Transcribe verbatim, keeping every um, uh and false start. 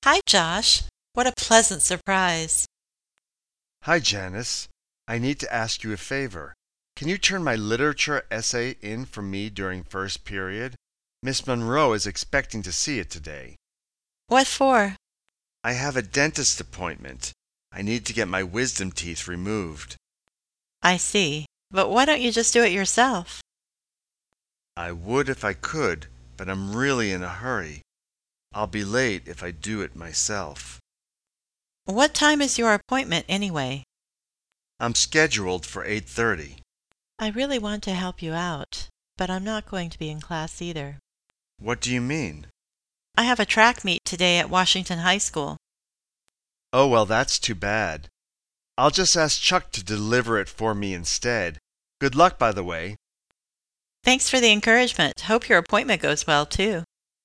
Hi, Josh. What a pleasant surprise. Hi, Janice. I need to ask you a favor. Can you turn my literature essay in for me during first period? Miss Monroe is expecting to see it today. What for? I have a dentist appointment. I need to get my wisdom teeth removed. I see. But why don't you just do it yourself? I would if I could, but I'm really in a hurry. I'll be late if I do it myself. What time is your appointment anyway? I'm scheduled for eight thirty. I really want to help you out, but I'm not going to be in class either. What do you mean? I have a track meet today at Washington High School. Oh, well, that's too bad. I'll just ask Chuck to deliver it for me instead. Good luck, by the way. Thanks for the encouragement. Hope your appointment goes well, too.